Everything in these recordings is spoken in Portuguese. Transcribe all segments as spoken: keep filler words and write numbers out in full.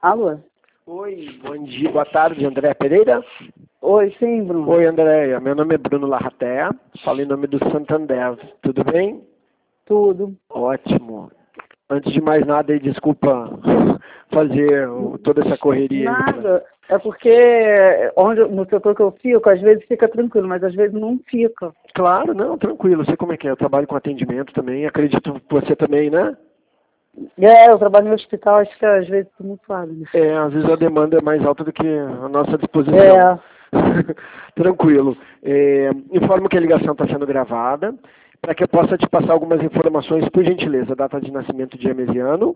Alô? Oi, bom dia, boa tarde, André Pereira. Oi, sim, Bruno. Oi, Andréia, meu nome é Bruno Larratea, falo em nome do Santander, tudo bem? Tudo. Ótimo. Antes de mais nada, aí, desculpa fazer o- toda essa correria aí. pra- Nada. É porque onde, no setor que eu fico, às vezes fica tranquilo, mas às vezes não fica. Claro, não, tranquilo, sei como é que é, eu trabalho com atendimento também, acredito que você também, né? É, eu trabalho no hospital, acho que às vezes é muito suave, né? É, às vezes a demanda é mais alta do que a nossa disposição. É. Tranquilo. É, informo que a ligação está sendo gravada, para que eu possa te passar algumas informações, por gentileza. Data de nascimento, dia, mês e ano.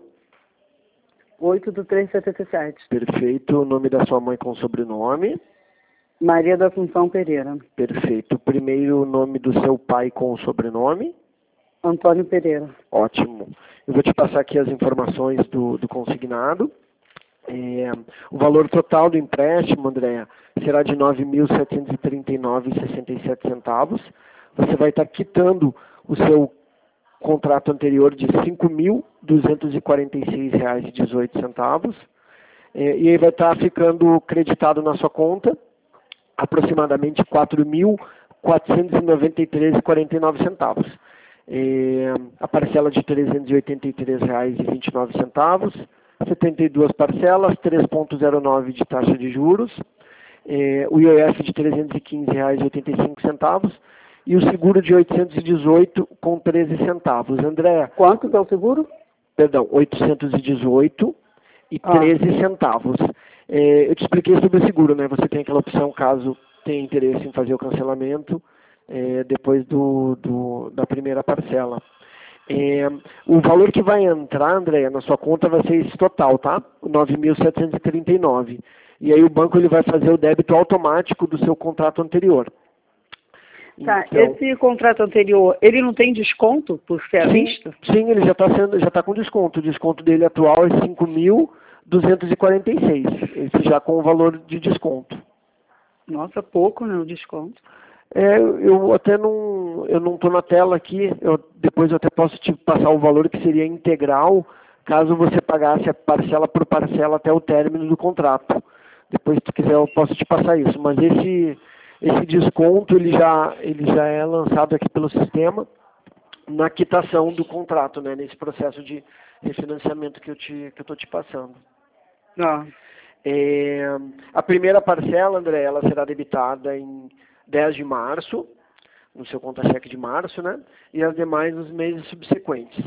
oito do três de setenta e sete. Perfeito. O nome da sua mãe com sobrenome. Maria da Assunção Pereira. Perfeito. Primeiro nome do seu pai com sobrenome. Antônio Pereira. Ótimo. Eu vou te passar aqui as informações do, do consignado. É, o valor total do empréstimo, Andréa, será de nove mil setecentos e trinta e nove reais e sessenta e sete centavos. Você vai estar quitando o seu contrato anterior de cinco mil duzentos e quarenta e seis reais e dezoito centavos. É, e aí vai estar ficando creditado na sua conta aproximadamente quatro mil quatrocentos e noventa e três reais e quarenta e nove centavos. É, a parcela de trezentos e oitenta e três reais e vinte e nove centavos, setenta e duas parcelas, três vírgula zero nove de taxa de juros, é, o I O F de trezentos e quinze reais e oitenta e cinco centavos e o seguro de oitocentos e dezoito com treze centavos. André, Quanto que é o seguro? perdão, oitocentos e dezoito e Ah. treze centavos. É, eu te expliquei sobre o seguro, né? Você tem aquela opção caso tenha interesse em fazer o cancelamento é, depois do, do, da primeira parcela. É, o valor que vai entrar, André, na sua conta vai ser esse total, tá? nove mil setecentos e trinta e nove. E aí o banco ele vai fazer o débito automático do seu contrato anterior. Tá, Então, esse contrato anterior, ele não tem desconto por ser à sim, vista? sim, ele já está sendo, já está com desconto. O desconto dele atual é cinco mil duzentos e quarenta e seis. Esse já com o valor de desconto. Nossa, pouco, né, o desconto. É, eu até não, eu não estou na tela aqui. Eu, depois eu até posso te passar o valor que seria integral, caso você pagasse a parcela por parcela até o término do contrato. Depois, se tu quiser, eu posso te passar isso. Mas esse, esse desconto ele já, ele já é lançado aqui pelo sistema na quitação do contrato, né, nesse processo de refinanciamento que eu te, que eu estou te passando. Ah. É, a primeira parcela, André, ela será debitada em dez de março, no seu conta-cheque de março, né? E as demais nos meses subsequentes.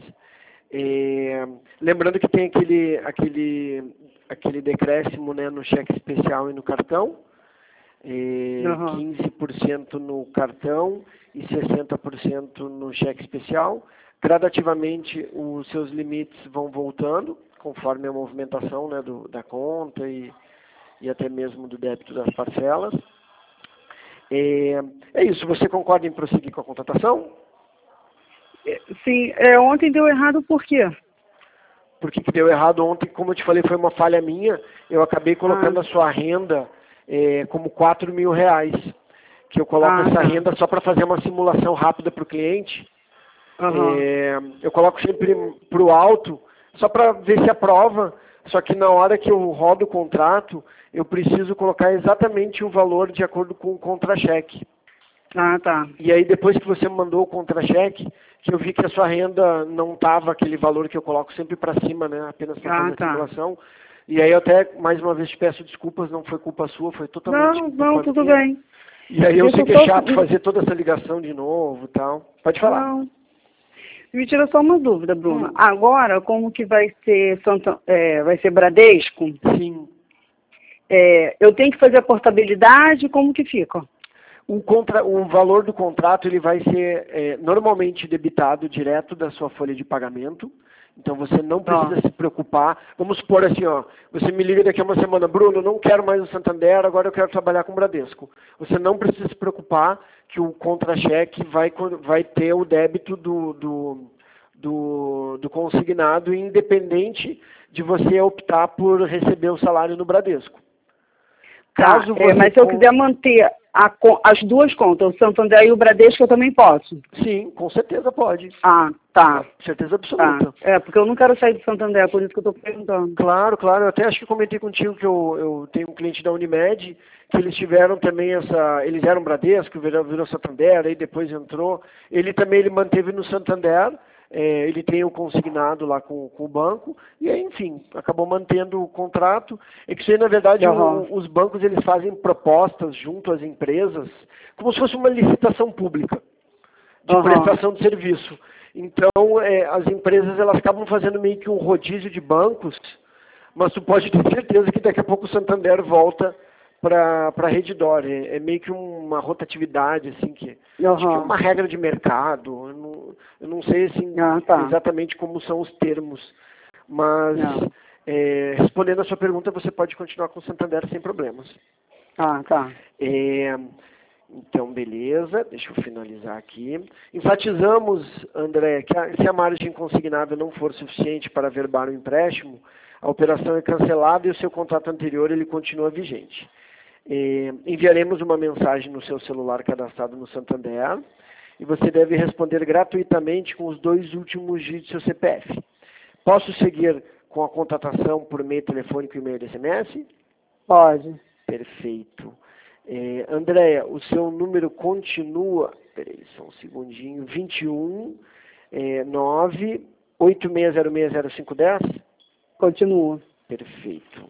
É, lembrando que tem aquele, aquele, aquele decréscimo, né, no cheque especial e no cartão, é, Uhum. quinze por cento no cartão e sessenta por cento no cheque especial. Gradativamente, os seus limites vão voltando, conforme a movimentação, né, do, da conta e, e até mesmo do débito das parcelas. É, é isso, você concorda em prosseguir com a contratação? É, sim, é, ontem deu errado por quê? Porque que deu errado ontem, como eu te falei, foi uma falha minha. Eu acabei colocando Ah. a sua renda é, como quatro mil reais. Que eu coloco Ah, essa tá. renda só para fazer uma simulação rápida para o cliente. Aham. É, eu coloco sempre para o alto, só para ver se aprova. Só que na hora que eu rodo o contrato, eu preciso colocar exatamente o valor de acordo com o contra-cheque. Ah, tá. E aí depois que você me mandou o contra-cheque, que eu vi que a sua renda não estava aquele valor que eu coloco sempre para cima, né? Apenas para Ah, fazer a tá. simulação. E aí eu até, mais uma vez, te peço desculpas, não foi culpa sua, foi totalmente Não, culpa não, tudo minha. bem. E aí eu Deixa sei eu que é só... chato fazer toda essa ligação de novo e tal. Pode falar. Não. Me tira só uma dúvida, Bruna. Hum. Agora, como que vai ser Santa, é, vai ser Bradesco? Sim. É, eu tenho que fazer a portabilidade, como que fica? O, contra, o valor do contrato ele vai ser é, normalmente debitado direto da sua folha de pagamento. Então você não precisa Ó. se preocupar. Vamos supor assim, ó, você me liga daqui a uma semana, Bruno, não quero mais o Santander, agora eu quero trabalhar com o Bradesco. Você não precisa se preocupar que o contra-cheque vai, vai ter o débito do, do, do, do consignado, independente de você optar por receber o salário no Bradesco. Tá, Caso é, você mas se eu con- quiser manter a co- as duas contas, o Santander e o Bradesco, eu também posso. Sim, com certeza pode. Ah, tá, Certeza tá. absoluta. É, porque eu não quero sair do Santander, por isso que eu estou perguntando. Claro, claro. Eu até acho que comentei contigo que eu, eu tenho um cliente da Unimed, que eles tiveram também essa... Eles eram Bradesco, virou, virou Santander, aí depois entrou. Ele também ele manteve no Santander, é, ele tem o consignado lá com, com o banco, e aí, enfim, acabou mantendo o contrato. É que isso aí, na verdade, Aham. o- os bancos eles fazem propostas junto às empresas, como se fosse uma licitação pública de Aham. prestação de serviço. Então, é, as empresas elas acabam fazendo meio que um rodízio de bancos, mas tu pode ter certeza que daqui a pouco o Santander volta para a Redditor. É, é meio que uma rotatividade, assim, que acho que é Aham. uma regra de mercado. Eu não, eu não sei assim, Ah, tá. exatamente como são os termos, mas Não. é, respondendo a sua pergunta, você pode continuar com o Santander sem problemas. Ah, tá. É, então, beleza, deixa eu finalizar aqui. Enfatizamos, André, que a, se a margem consignada não for suficiente para averbar o empréstimo, a operação é cancelada e o seu contrato anterior ele continua vigente. É, enviaremos uma mensagem no seu celular cadastrado no Santander e você deve responder gratuitamente com os dois últimos dígitos do seu C P F. Posso seguir com a contratação por meio telefônico, e-mail e S M S? Pode. Perfeito. É, Andréia, o seu número continua, peraí, só um segundinho, vinte e um, é, nove, oito seis zero seis zero cinco um zero? Continua. Perfeito.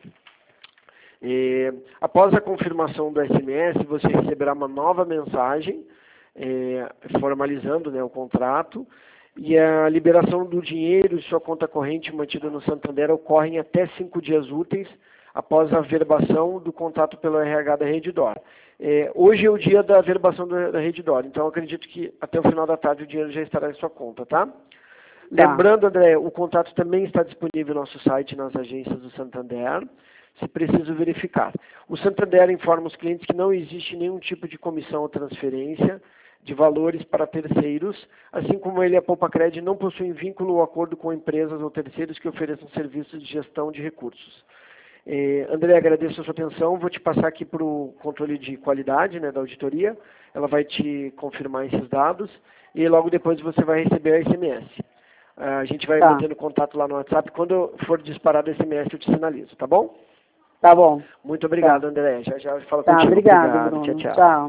É, após a confirmação do S M S, você receberá uma nova mensagem, é, formalizando, né, o contrato, e a liberação do dinheiro e sua conta corrente mantida no Santander ocorre em até cinco dias úteis após a verbação do contrato pelo R H da Redditor. É, hoje é o dia da verbação do, da Redditor, então acredito que até o final da tarde o dinheiro já estará em sua conta, tá? Lembrando, André, o contrato também está disponível no nosso site, nas agências do Santander, se preciso verificar. O Santander informa os clientes que não existe nenhum tipo de comissão ou transferência de valores para terceiros, assim como ele e a Poupa Cred não possuem vínculo ou acordo com empresas ou terceiros que ofereçam serviços de gestão de recursos. Eh, André, agradeço a sua atenção. Vou te passar aqui para o controle de qualidade, né, da auditoria. Ela vai te confirmar esses dados e logo depois você vai receber a S M S. Ah, a gente vai Tá. mantendo contato lá no WhatsApp. Quando for disparado o S M S, eu te sinalizo, tá bom? Tá bom. Muito obrigado, Tá. André. Já já falo Tá, contigo. obrigada, Obrigado. Tchau, Bruno. tchau. Tchau.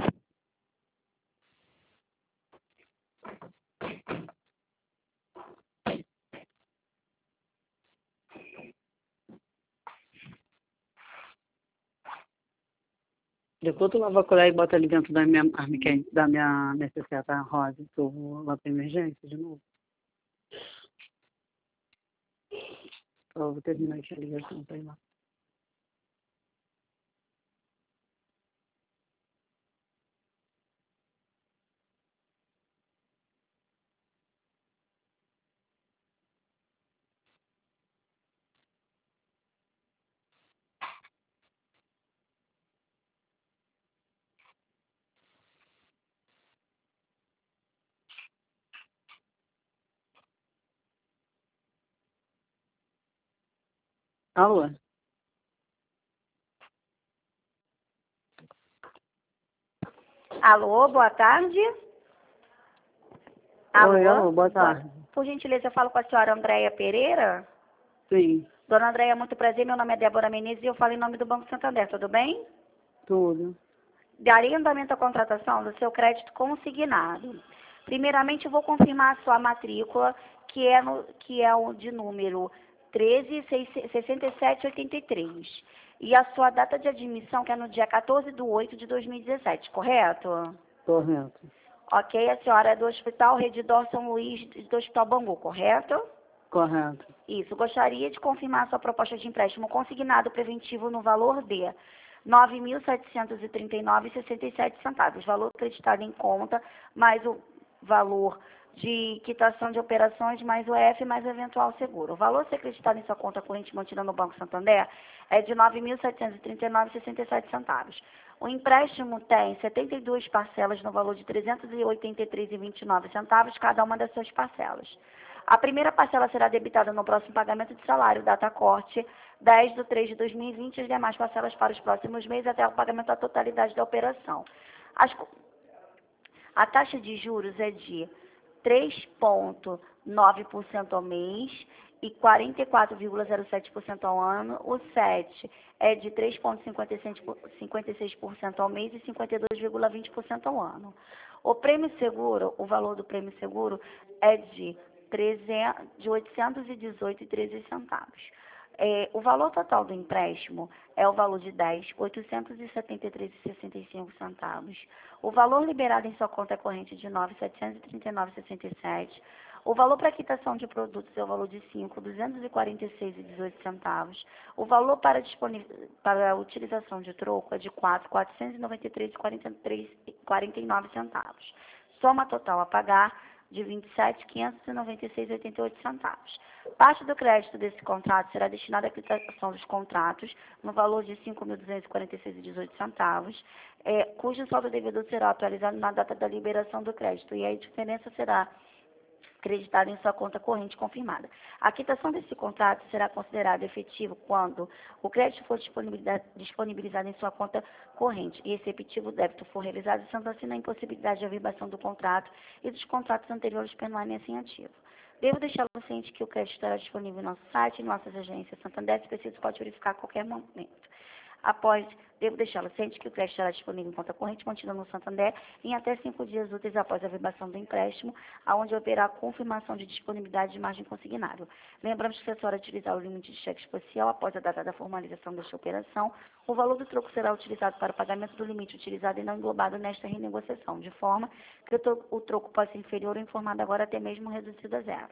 Depois tu lava a colher e bota ali dentro da minha armiquete, da minha necessaire rosa, que eu vou lá pra emergência de novo. Eu vou terminar aqui a ligação pra ir lá. Alô? Alô, boa tarde. Alô? Oi, alô, boa Boa- tarde. Por gentileza, eu falo com a senhora Andréia Pereira. Sim, Dona Andréia, muito prazer. Meu nome é Débora Menezes e eu falo em nome do Banco Santander, tudo bem? tudo. Darei andamento à contratação do seu crédito consignado. Primeiramente, eu vou confirmar a sua matrícula, que é, no, que é o de número treze sessenta e sete oitenta e três. E a sua data de admissão, que é no dia quatorze de oito de dois mil e dezessete, correto? Correto. Ok, a senhora é do Hospital Redditor São Luís, do Hospital Bangu, correto? Correto. Isso, gostaria de confirmar a sua proposta de empréstimo consignado preventivo no valor de nove mil setecentos e trinta e nove reais e sessenta e sete centavos, valor acreditado em conta, mais o valor de quitação de operações, mais o E F, mais o eventual seguro. O valor a ser acreditado em sua conta corrente mantida no Banco Santander é de nove mil setecentos e trinta e nove reais e sessenta e sete centavos. O empréstimo tem setenta e duas parcelas no valor de trezentos e oitenta e três reais e vinte e nove centavos, cada uma das suas parcelas. A primeira parcela será debitada no próximo pagamento de salário, data corte, dez de três de dois mil e vinte, as demais parcelas para os próximos meses até o pagamento da totalidade da operação. As, a taxa de juros é de três vírgula nove por cento ao mês e quarenta e quatro vírgula zero sete por cento ao ano. O sete é de três vírgula cinquenta e seis por cento ao mês e cinquenta e dois vírgula vinte por cento ao ano. O prêmio seguro, o valor do prêmio seguro é de, trezentos, de oitocentos e dezoito vírgula treze centavos. É, o valor total do empréstimo é o valor de dez mil oitocentos e setenta e três vírgula sessenta e cinco centavos. O valor liberado em sua conta corrente é de nove mil setecentos e trinta e nove vírgula sessenta e sete. O valor para quitação de produtos é o valor de cinco mil duzentos e quarenta e seis vírgula dezoito centavos. O valor para, para a utilização de troco é de quatro mil quatrocentos e noventa e três vírgula quarenta e nove centavos. Soma total a pagar de vinte e sete mil quinhentos e noventa e seis vírgula oitenta e oito centavos. Parte do crédito desse contrato será destinada à quitação dos contratos, no valor de cinco mil duzentos e quarenta e seis vírgula dezoito centavos, é, cujo saldo devedor será atualizado na data da liberação do crédito, e a diferença será acreditada em sua conta corrente confirmada. A quitação desse contrato será considerada efetivo quando o crédito for disponibilizado em sua conta corrente e receptivo débito for realizado, sendo assim na impossibilidade de averbação do contrato e dos contratos anteriores permanecem ativos. Devo deixá-lo ciente que o crédito estará disponível em nosso site, em nossas agências Santander, se preciso pode verificar a qualquer momento. Após, devo deixá-lo ciente que o crédito estará disponível em conta corrente mantida no Santander em até cinco dias úteis após a averbação do empréstimo, aonde haverá confirmação de disponibilidade de margem consignável. Lembramos que, se a senhora utilizar o limite de cheque especial após a data da formalização desta operação, o valor do troco será utilizado para o pagamento do limite utilizado e não englobado nesta renegociação, de forma que o troco possa ser inferior ou informado agora até mesmo reduzido a zero.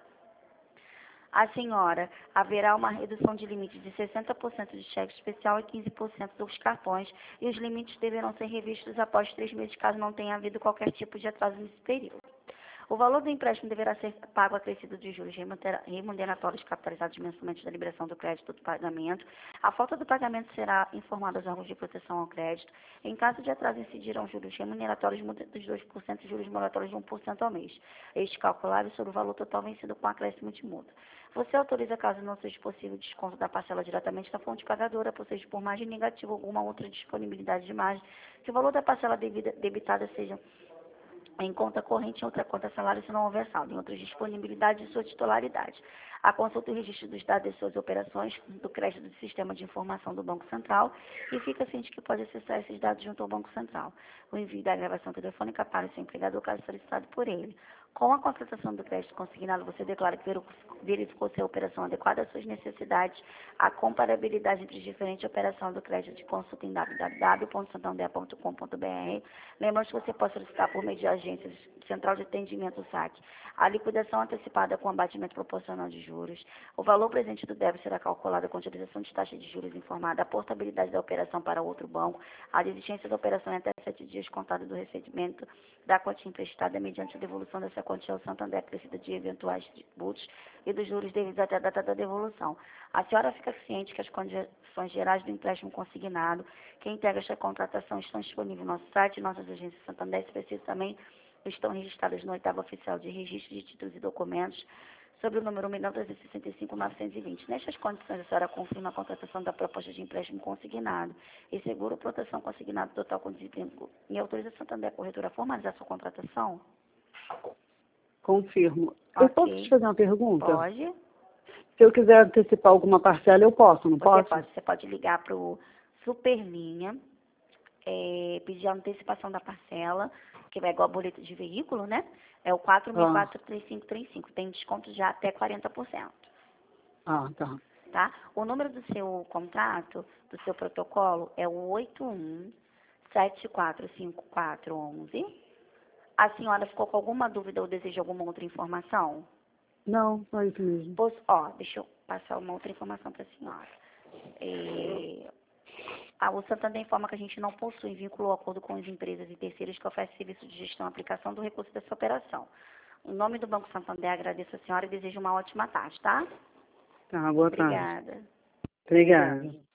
A senhora, haverá uma redução de limite de sessenta por cento de cheque especial e quinze por cento dos cartões, e os limites deverão ser revistos após três meses, caso não tenha havido qualquer tipo de atraso nesse período. O valor do empréstimo deverá ser pago acrescido de juros remuneratórios capitalizados mensalmente da liberação do crédito do pagamento. A falta do pagamento será informada aos órgãos de proteção ao crédito. Em caso de atraso, incidirão juros remuneratórios dos dois por cento e juros moratórios de um por cento ao mês. Este calculável sobre o valor total vencido com acréscimo de multa. Você autoriza, caso não seja possível, desconto da parcela diretamente da fonte pagadora, ou seja, por margem negativa ou alguma outra disponibilidade de margem, que o valor da parcela devida, debitada seja em conta corrente, em outra conta salário, se não houver saldo, em outras disponibilidades de sua titularidade. A consulta e o registro dos dados de suas operações do crédito do Sistema de Informação do Banco Central, e fica ciente que pode acessar esses dados junto ao Banco Central. O envio da gravação telefônica para o seu empregador, caso solicitado por ele. Com a contratação do crédito consignado, você declara que verificou se a operação adequada às suas necessidades. A comparabilidade entre as diferentes operações do crédito de consulta em w w w ponto santander ponto com ponto b r. Lembrando que você pode solicitar por meio de agências, central de atendimento, S A C, a liquidação antecipada com abatimento proporcional de juros. O valor presente do débito será calculado com a utilização de taxa de juros informada, a portabilidade da operação para outro banco, a desistência da operação em até sete dias contado do recebimento da quantia emprestada mediante a devolução dessa quantia ao Santander acrescida de eventuais tributos e dos juros devidos até a data da devolução. A senhora fica ciente que as condições gerais do empréstimo consignado, que integra esta contratação, estão disponíveis no nosso site, nossas agências Santander, se preciso também estão registradas no oitavo oficial de registro de títulos e documentos, sobre o número um milhão trezentos e sessenta e cinco mil novecentos e vinte. Nestas condições, a senhora confirma a contratação da proposta de empréstimo consignado e seguro proteção consignado total com desempenho e autoriza a Santander Corretora a formalizar sua contratação? Confirmo. Ok. Eu posso te fazer uma pergunta? Pode. Se eu quiser antecipar alguma parcela, eu posso, não Você posso? pode, você pode ligar para o Superlinha, é, pedir a antecipação da parcela, que vai igual a boleto de veículo, né? É o quatro mil quatrocentos e trinta e cinco trinta e cinco. Tem desconto já até quarenta por cento. Ah, tá. Tá? O número do seu contrato, do seu protocolo, é o oito um sete quatro cinco quatro um um. A senhora ficou com alguma dúvida ou deseja alguma outra informação? Não, só isso mesmo. Posso, ó, deixa eu passar uma outra informação para a senhora. É, a, o Santander informa que a gente não possui vínculo ou acordo com as empresas e terceiros que oferecem serviço de gestão e aplicação do recurso dessa operação. Em nome do Banco Santander, agradeço a senhora e desejo uma ótima tarde, tá? Tá, boa tarde. Obrigada. Obrigada.